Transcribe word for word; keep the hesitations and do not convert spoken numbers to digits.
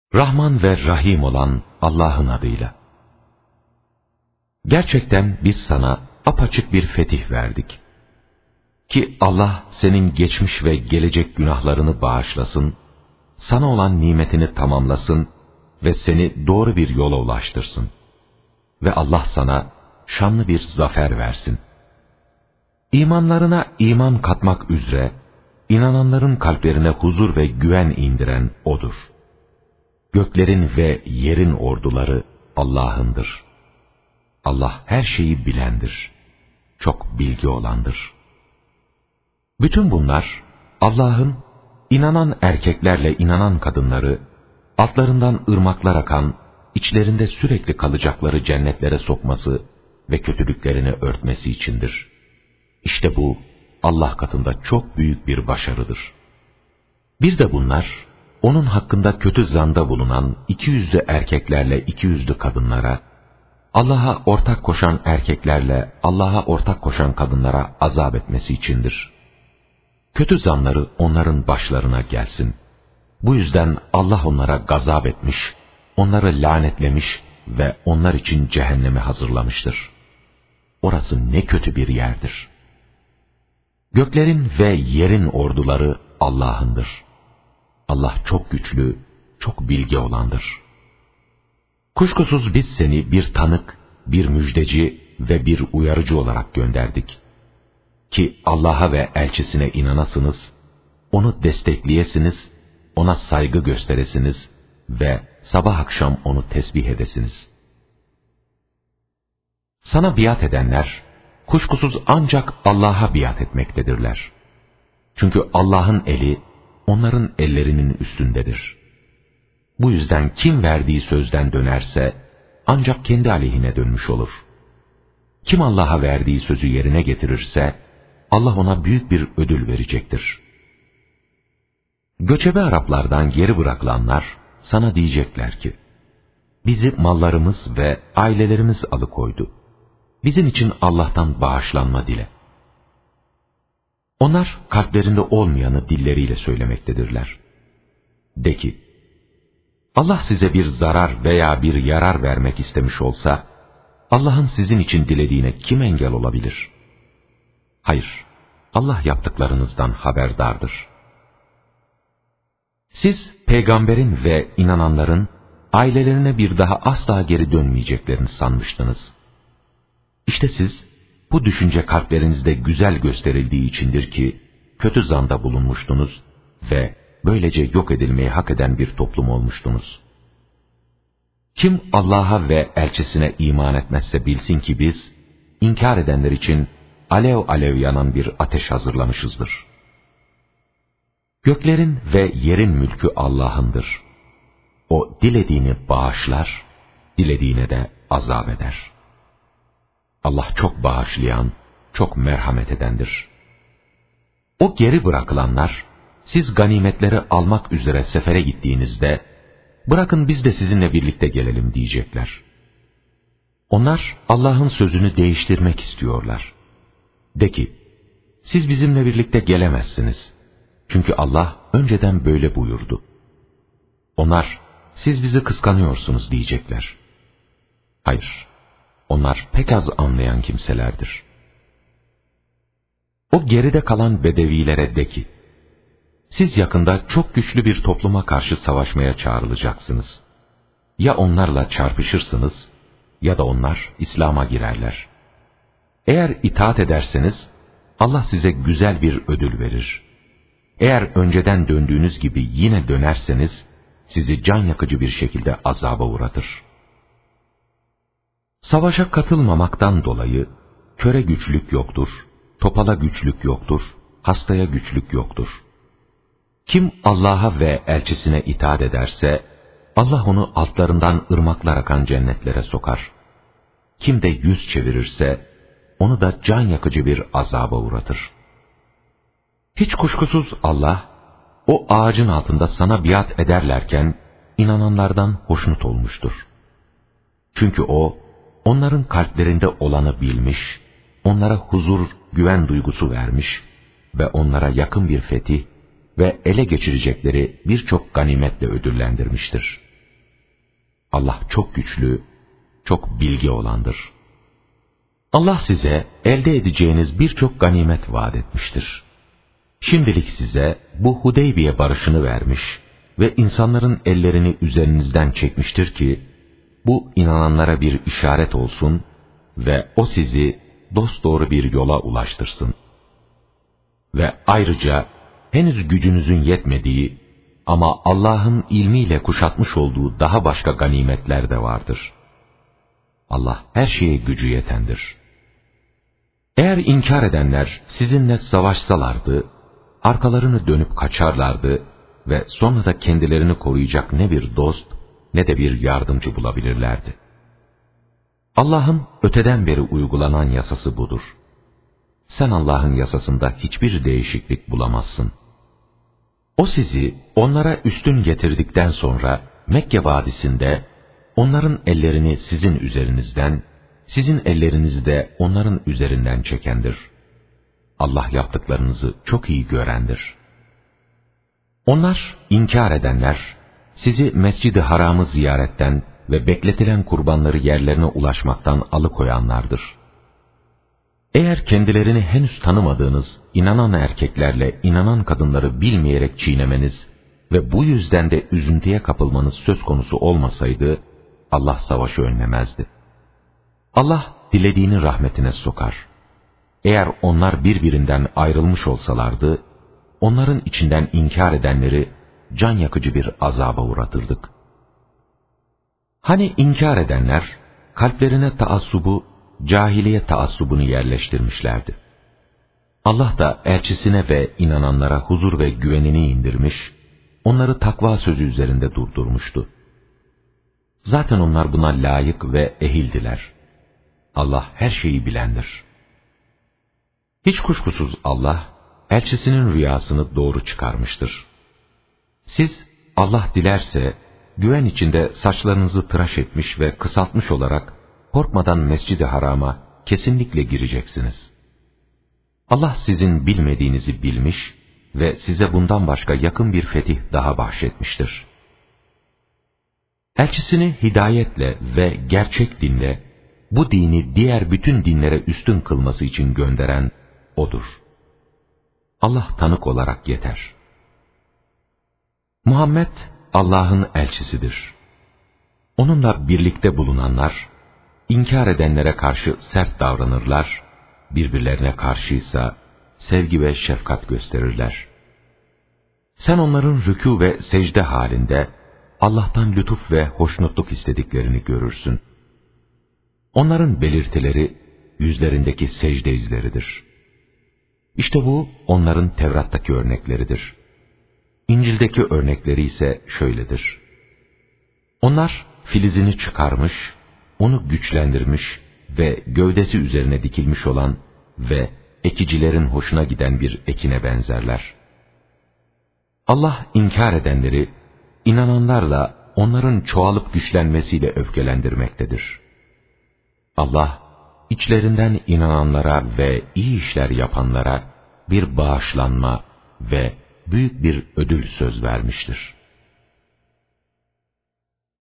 Rahman ve Rahim olan Allah'ın adıyla. Gerçekten biz sana apaçık bir fetih verdik. Ki Allah senin geçmiş ve gelecek günahlarını bağışlasın, sana olan nimetini tamamlasın ve seni doğru bir yola ulaştırsın. Ve Allah sana şanlı bir zafer versin. İmanlarına iman katmak üzere, inananların kalplerine huzur ve güven indiren O'dur. Göklerin ve yerin orduları Allah'ındır. Allah her şeyi bilendir, çok bilgi olandır. Bütün bunlar Allah'ın inanan erkeklerle inanan kadınları, altlarından ırmaklar akan, içlerinde sürekli kalacakları cennetlere sokması ve kötülüklerini örtmesi içindir. İşte bu Allah katında çok büyük bir başarıdır. Bir de bunlar, onun hakkında kötü zanda bulunan iki yüzlü erkeklerle iki yüzlü kadınlara, Allah'a ortak koşan erkeklerle Allah'a ortak koşan kadınlara azap etmesi içindir. Kötü zanları onların başlarına gelsin. Bu yüzden Allah onlara gazap etmiş, onları lanetlemiş ve onlar için cehennemi hazırlamıştır. Orası ne kötü bir yerdir. Göklerin ve yerin orduları Allah'ındır. Allah çok güçlü, çok bilgi olandır. Kuşkusuz biz seni bir tanık, bir müjdeci ve bir uyarıcı olarak gönderdik. Ki Allah'a ve elçisine inanasınız, onu destekleyesiniz, ona saygı gösteresiniz ve sabah akşam onu tesbih edesiniz. Sana biat edenler, kuşkusuz ancak Allah'a biat etmektedirler. Çünkü Allah'ın eli, onların ellerinin üstündedir. Bu yüzden kim verdiği sözden dönerse, ancak kendi aleyhine dönmüş olur. Kim Allah'a verdiği sözü yerine getirirse, Allah ona büyük bir ödül verecektir. Göçebe Araplardan geri bırakılanlar, sana diyecekler ki, bizi mallarımız ve ailelerimiz alıkoydu. Bizim için Allah'tan bağışlanma dile. Onlar kalplerinde olmayanı dilleriyle söylemektedirler. De ki, Allah size bir zarar veya bir yarar vermek istemiş olsa, Allah'ın sizin için dilediğine kim engel olabilir? Hayır, Allah yaptıklarınızdan haberdardır. Siz, peygamberin ve inananların, ailelerine bir daha asla geri dönmeyeceklerini sanmıştınız. İşte siz, bu düşünce kalplerinizde güzel gösterildiği içindir ki, kötü zanda bulunmuştunuz ve böylece yok edilmeyi hak eden bir toplum olmuştunuz. Kim Allah'a ve elçisine iman etmezse bilsin ki biz, inkar edenler için alev alev yanan bir ateş hazırlamışızdır. Göklerin ve yerin mülkü Allah'ındır. O dilediğini bağışlar, dilediğine de azap eder. Allah çok bağışlayan, çok merhamet edendir. O geri bırakılanlar, siz ganimetleri almak üzere sefere gittiğinizde, bırakın biz de sizinle birlikte gelelim diyecekler. Onlar Allah'ın sözünü değiştirmek istiyorlar. De ki, siz bizimle birlikte gelemezsiniz. Çünkü Allah önceden böyle buyurdu. Onlar, siz bizi kıskanıyorsunuz diyecekler. Hayır, onlar pek az anlayan kimselerdir. O geride kalan bedevilere de ki, siz yakında çok güçlü bir topluma karşı savaşmaya çağrılacaksınız. Ya onlarla çarpışırsınız, ya da onlar İslam'a girerler. Eğer itaat ederseniz, Allah size güzel bir ödül verir. Eğer önceden döndüğünüz gibi yine dönerseniz, sizi can yakıcı bir şekilde azaba uğratır. Savaşa katılmamaktan dolayı, köre güçlük yoktur, topala güçlük yoktur, hastaya güçlük yoktur. Kim Allah'a ve elçisine itaat ederse, Allah onu altlarından ırmaklar akan cennetlere sokar. Kim de yüz çevirirse, onu da can yakıcı bir azaba uğratır. Hiç kuşkusuz Allah, o ağacın altında sana biat ederlerken, inananlardan hoşnut olmuştur. Çünkü o, onların kalplerinde olanı bilmiş, onlara huzur, güven duygusu vermiş ve onlara yakın bir fetih ve ele geçirecekleri birçok ganimetle ödüllendirmiştir. Allah çok güçlü, çok bilgi olandır. Allah size elde edeceğiniz birçok ganimet vaat etmiştir. Şimdilik size bu Hudeybiye barışını vermiş ve insanların ellerini üzerinizden çekmiştir ki, bu inananlara bir işaret olsun ve o sizi dosdoğru bir yola ulaştırsın. Ve ayrıca henüz gücünüzün yetmediği ama Allah'ın ilmiyle kuşatmış olduğu daha başka ganimetler de vardır. Allah her şeye gücü yetendir. Eğer inkar edenler sizinle savaşsalardı, arkalarını dönüp kaçarlardı ve sonra da kendilerini koruyacak ne bir dost ne de bir yardımcı bulabilirlerdi. Allah'ın öteden beri uygulanan yasası budur. Sen Allah'ın yasasında hiçbir değişiklik bulamazsın. O sizi onlara üstün getirdikten sonra Mekke vadisinde onların ellerini sizin üzerinizden, sizin ellerinizi de onların üzerinden çekendir. Allah yaptıklarınızı çok iyi görendir. Onlar, inkar edenler, sizi Mescid-i Haram'ı ziyaretten ve bekletilen kurbanları yerlerine ulaşmaktan alıkoyanlardır. Eğer kendilerini henüz tanımadığınız inanan erkeklerle inanan kadınları bilmeyerek çiğnemeniz ve bu yüzden de üzüntüye kapılmanız söz konusu olmasaydı, Allah savaşı önlemezdi. Allah dilediğini rahmetine sokar. Eğer onlar birbirinden ayrılmış olsalardı, onların içinden inkar edenleri can yakıcı bir azaba uğratırdık. Hani inkar edenler, kalplerine taassubu, cahiliye taassubunu yerleştirmişlerdi. Allah da elçisine ve inananlara huzur ve güvenini indirmiş, onları takva sözü üzerinde durdurmuştu. Zaten onlar buna layık ve ehildiler. Allah her şeyi bilendir. Hiç kuşkusuz Allah, elçisinin rüyasını doğru çıkarmıştır. Siz, Allah dilerse, güven içinde saçlarınızı tıraş etmiş ve kısaltmış olarak, korkmadan Mescid-i Haram'a kesinlikle gireceksiniz. Allah sizin bilmediğinizi bilmiş ve size bundan başka yakın bir fetih daha bahşetmiştir. Elçisini hidayetle ve gerçek dinle, bu dini diğer bütün dinlere üstün kılması için gönderen O'dur. Allah tanık olarak yeter. Muhammed, Allah'ın elçisidir. Onunla birlikte bulunanlar, inkar edenlere karşı sert davranırlar, birbirlerine karşıysa sevgi ve şefkat gösterirler. Sen onların rükû ve secde halinde Allah'tan lütuf ve hoşnutluk istediklerini görürsün. Onların belirtileri yüzlerindeki secde izleridir. İşte bu onların Tevrat'taki örnekleridir. İncil'deki örnekleri ise şöyledir. Onlar filizini çıkarmış, onu güçlendirmiş ve gövdesi üzerine dikilmiş olan ve ekicilerin hoşuna giden bir ekine benzerler. Allah inkar edenleri, inananlarla onların çoğalıp güçlenmesiyle öfkelendirmektedir. Allah, içlerinden inananlara ve iyi işler yapanlara bir bağışlanma ve büyük bir ödül söz vermiştir.